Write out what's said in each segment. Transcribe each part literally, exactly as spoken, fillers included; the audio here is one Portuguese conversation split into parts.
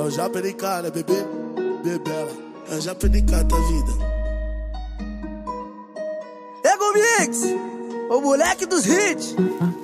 o Japa de cara, bebê, bebela. É o Japa de cara da vida. Ego Mix, o moleque dos hits.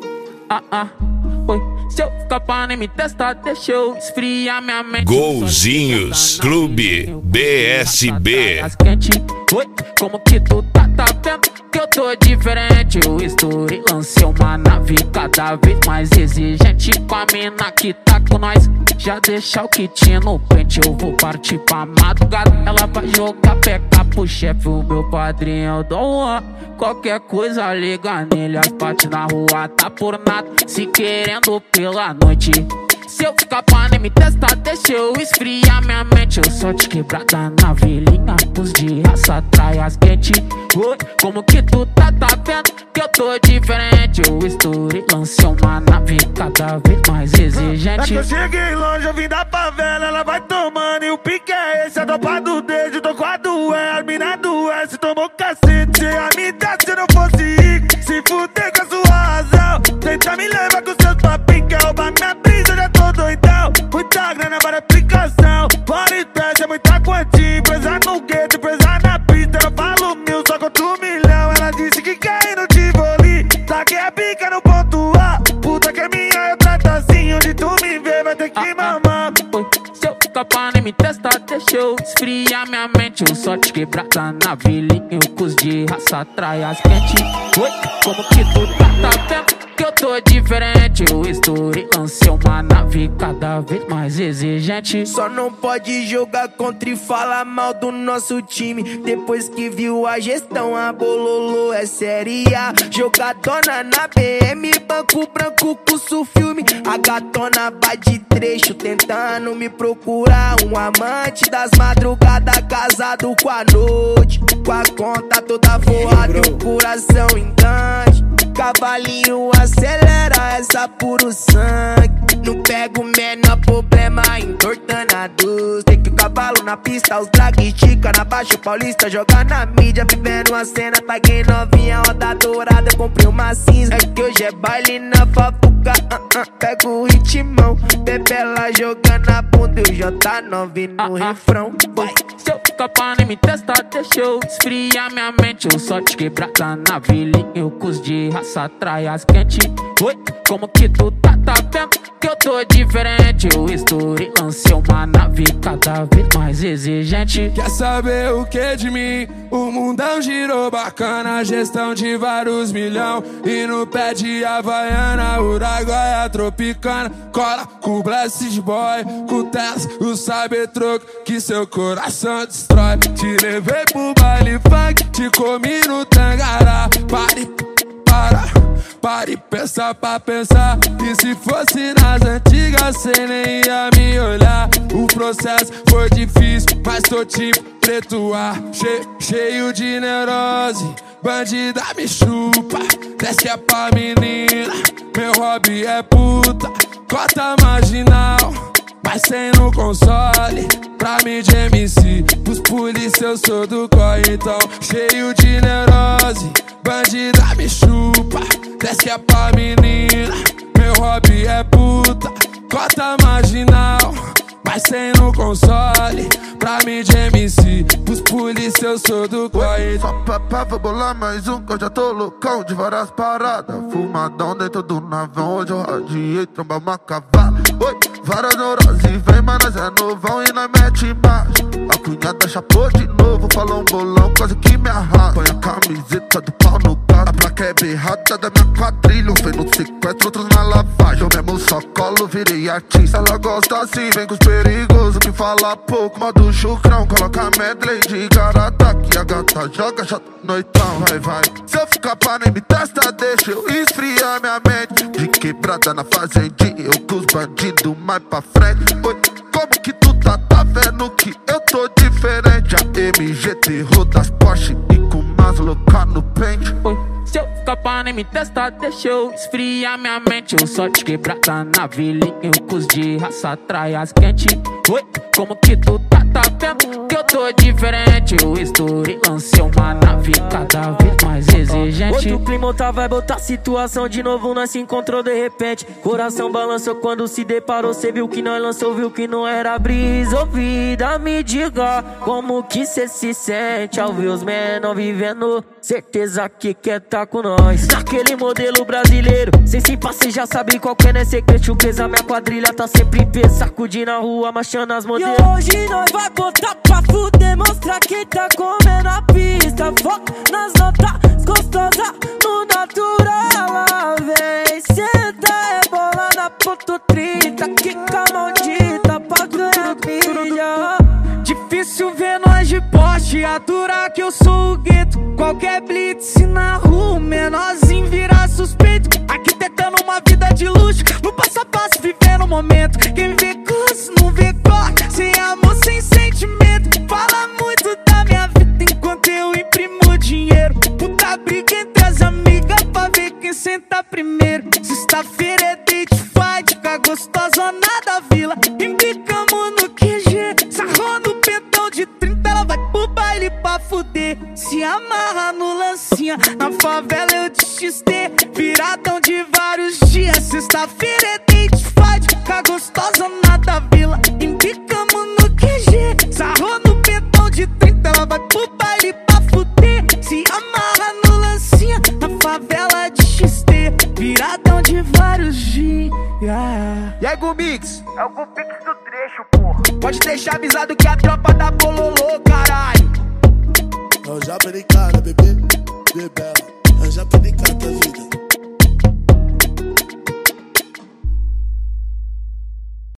Ah, ah, oi. Se eu ficar pra nem me testar, deixa eu esfriar minha mente. Golzinhos Clube B S B. Oi, como que tu tá, tá vendo que eu tô diferente? Eu estourei, lancei uma nave cada vez mais exigente. Com a mina que tá com nós, já deixa o kit no pente. Eu vou partir pra madrugada, ela vai jogar peca pro chefe, o meu padrinho Dom Juan. Qualquer coisa liga nele, as partes na rua tá por nada, se querendo pela noite. Se eu ficar pra nem me testar, deixa eu esfriar minha mente. Eu só te quebrada na velhinha, pus de raça, traias quente. Oi, como que tu tá, tá vendo que eu tô diferente? Eu estourei, lancei uma nave cada vez mais exigente. É que eu cheguei longe, eu vim da favela, ela vai tomando e o pique é esse. A tropa do dedo, tô com a do E, a mina do S, tomou cacete. Se a me dar, se não fosse ir, se fuder com a sua razão. Tenta me levar com seus papinhos, quer roubar minha brisa, eu já tô doidão. Muita grana para aplicação, fora teste, é muita quantia. Presa no gueto, presa na pista, eu falo mil, só conto um milhão. Ela disse que quer ir no Tivoli, taquei a pica no ponto A. Puta que é minha, eu trato assim, onde tu me vê vai ter que ah, mamar. Oi, se eu ficar pra nem me testar, deixa eu esfriar minha mente. Eu só te quebrada na velhinha, eu cus de raça, traias quente. Oi, como que tu tá, tá vendo que eu tô diferente? Eu estourei, lancei uma nave cada vez mais exigente. Só não pode jogar contra e falar mal do nosso time. Depois que viu a gestão, a Bololô é série A. Jogadona na B M, banco branco, curso filme. A gatona vai de trecho, tentando me procurar um amante das madrugadas, casado com a noite, com a conta toda forrada e o coração engante. Cavalinho acelera essa puro sangue. Não pego o menor problema entortando a doce. Tem que o cavalo na pista, os drag estica na Baixa Paulista, joga na mídia, vivendo uma cena. Paguei novinha, roda dourada, comprei uma cinza. É que hoje é baile na fafuca, uh, uh, pego o ritmão. Bebela jogando a bunda e o J nove no ah, refrão. Vai. Se eu ficar pra nem me testar, deixa eu esfriar minha mente. Eu só te quebrada na velhinha, eu cus de raça, traias quente. Oi, como que tu tá, tá vendo que eu tô diferente? Eu estourei, lancei uma nave cada vez mais exigente. Quer saber o que de mim? O mundão girou bacana, gestão de vários milhão. E no pé de Havaiana, Uruguaia tropicana. Cola com o Blessed Boy, com o Tess, o Cybertruck, que seu coração destrói. Te levei pro baile funk, te comi no Tangará. Pare, para, pare, pensa pra pensar. E se fosse nas antigas, cê nem ia me olhar. O processo foi difícil, mas tô tipo preto ar, che cheio de neurose. Bandida me chupa, desce que é pra menina. Meu hobby é puta, cota marginal, mas sem no console. Pra mim de M C, pros polícia eu sou do corre. Então cheio de neurose, bandida me chupa, desce que é pra menina. Meu hobby é puta, cota marginal, mas sem no console. Pra mim de M C, pros polícia eu sou do corre. Só papá, vou bolar mais um que eu já tô loucão de várias paradas. Fumadão dentro do navão, hoje eu radiei, tromba uma cavala. Oi, várias neuroses, vem, mas nós é novão e nós mete embaixo. A cunhada chapou de novo, falou um bolão, quase que me arrasta. Põe a camiseta do pau no gato, a placa é berrada da minha quadrilha. Um fez no sequestro, outros na lavagem. Eu mesmo só colo, virei artista. Ela gosta assim, vem com os perigosos que fala pouco. Modo chucrão, coloca medley de garata, que a gata joga chato noitão, vai, vai. Se eu ficar pra nem me testa, deixa eu esfriar minha mente. De quebrada na fazendinha, eu com os bandidos mais pra frente. Oi, como que tu tá, tá vendo que eu tô diferente? A M G T roda as Porsche e com umas loucas no pente. Oi, se eu ficar pra nem me testar, deixa eu esfriar minha mente. Eu só te quebrada na velhinha, eu cus de raça, traias quente. Oi, como que tu tá, tá vendo que eu tô diferente. O Story lancei uma nave cada vez mais exigente. Outro clima, outra vibe, outra situação. De novo nós se encontrou de repente. Coração balançou quando se deparou. Cê viu que nós lançou, viu que não era brisa. Ô vida, me diga como que cê se sente ao ver os menor vivendo. Certeza que quer tá com nós naquele modelo brasileiro. Sem se passe já sabe qual que é, né? Secreto, presa, minha quadrilha tá sempre em pé. Sacudindo a rua, marchando as modelos. E hoje nós vai botar pra fuder, mostrar que tá comendo a pista. Foca nas notas gostosas, no natural. Ela vem, senta, é bola na ponto trinta. Quica maldita pra ganhar milha. Difícil ver nós de poste, aturar que eu sou o gueto. Qualquer blitz na rua, menorzinho vira suspeito. Aqui tentando uma vida de luxo, no passo a passo vivendo o momento. Quem vê curso não vê corte, sem amor, sem sentimento. Fala muito da minha vida enquanto eu imprimo dinheiro. Puta briga entre as amigas pra ver quem senta primeiro. Sexta-feira é date fight, fica gostosona da vila. Embicamos no Q G, sarrou no pentão de trinta. Ela vai pro baile pra fuder, se amarra no lancinha. Na favela eu de X T, viradão de vários dias. Sexta-feira é date fight, fica gostosona da vila. Embicamos no Q G, sarrou no pentão de trinta. Ela vai pro baile pra fuder, se amarra no lancinha. Na favela de X T, viradão de vários dias. E aí, Gumix? É o Gumix do trecho, porra. Pode deixar avisado que a tropa da bololô, caralho. Eu já pedi cara, bebê, bebê. Eu já pedi cara da vida.